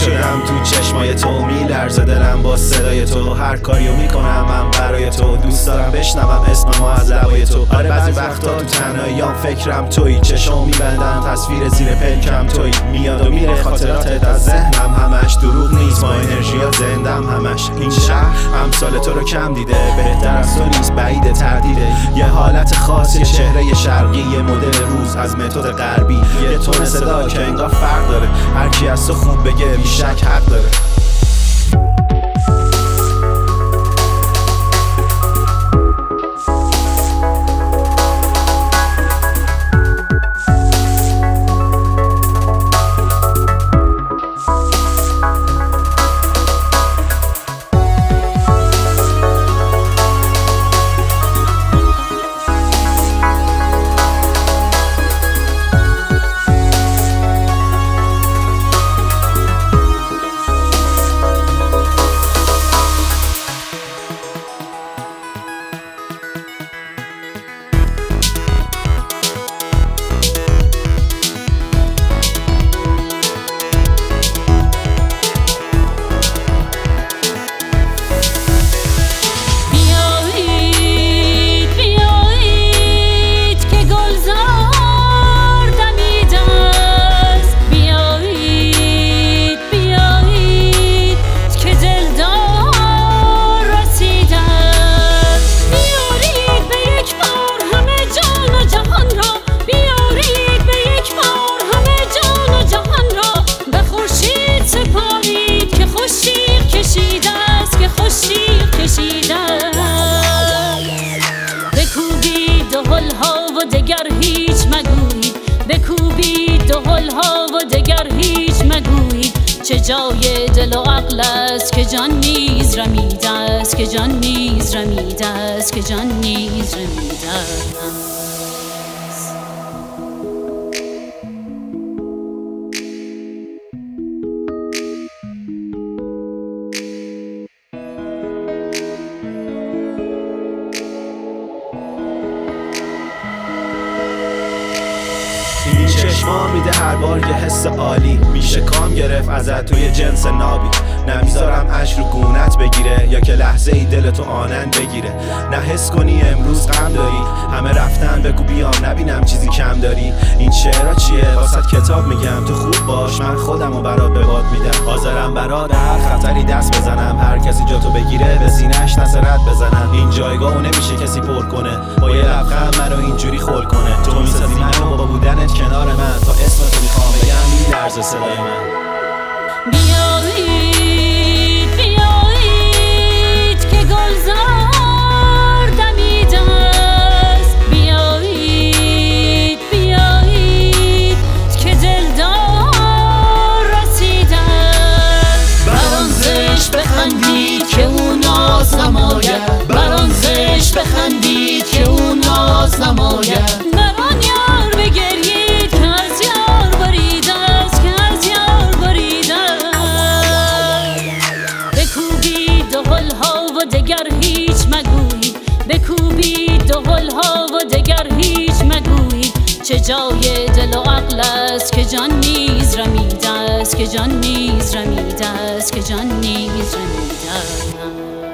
شدم تو چشمای تو، میلرزه دلم با صدای تو. هر کاریو میکنم من برای تو، دوست دارم بشنوم اسممو از لبای تو. آره بعضی وقتا تو تنهاییام فکرم تویی، چشام میبندم تصویر زیر پلکم تویی. میاد و میره خاطراتت از ذهنم، همش دروغ نیست، با انرژیا زندم همش. این شهر امثال تو رو کم دیده، بهتر از تو نیست، بعید تردیده. یه حالت خاص، یه چهره شرقی، یه مدل روز از متد غربی، یه تون صدا که انگار فرق داره. هر کی از تو خوب بگه بیشک حق داره. دگر هیچ مگویید، بکوبید دهل‌ها و دگر هیچ مگویید. چه جای دل و عقل است که جان نیز رمیده است، که جان نیز رمیده است، که جان نیز رمیده است. این چشما میده هر بار یه حس عالی، میشه کام گرفت ازت توی جنس نابی. نمیذارم اشک رو گونت بگیره، یا که لحظه ای دل تو آنن بگیره. نه حس کنی امروز غم داری، همه رفتن بگو بیام نبینم چیزی کم داری. این شعرها چیه؟ واسط کتاب میگم، تو خوب باش من خودمو برات به باد میدم. حاضرم برات هر خطری دست بزنم، هر کسی جا تو بگیره به سینه‌اش دست رد بزنم. این جایگاهو نمیشه کسی پر کنه، با یه لبخند منو اینجوری خل کنه. تو میسازی منو با بودنت کنار من، تا اسمتو میخوام بگم میلرزه صدای من. بیایید بیایید که گلزار دمیده است، بیایید بیایید که دلدار رسیده است. بر آن زشت بخندید که او ناز نماید، بر آن زشت بخندید که او ناز نماید. دگر هیچ مگویید، بکوبید دهل‌ها و دگر هیچ مگویید. چه جای دل و عقل است که جان نیز رمیده است، که جان نیز رمیده است، که جان نیز رمیده است.